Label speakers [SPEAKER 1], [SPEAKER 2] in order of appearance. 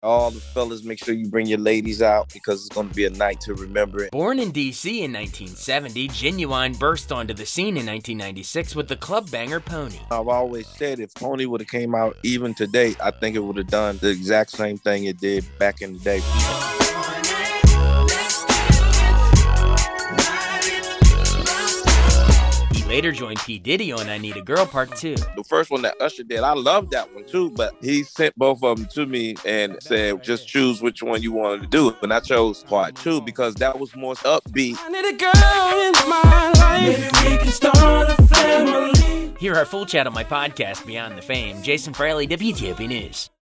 [SPEAKER 1] All the fellas, make sure you bring your ladies out because it's going to be a night to remember it.
[SPEAKER 2] Born in D.C. in 1970, Genuine burst onto the scene in 1996 with the club banger Pony.
[SPEAKER 1] I've always said if Pony would have came out even today, I think it would have done the exact same thing it did back in the day.
[SPEAKER 2] Later joined P. Diddy on I Need a Girl Part 2.
[SPEAKER 1] The first one that Usher did, I loved that one too, but he sent both of them to me and said, just choose which one you wanted to do. And I chose Part 2 because that was more upbeat.
[SPEAKER 3] I need a girl in my life. Maybe we can start a family.
[SPEAKER 2] Hear our full chat on my podcast, Beyond the Fame. Jason Fraley, WTOP News.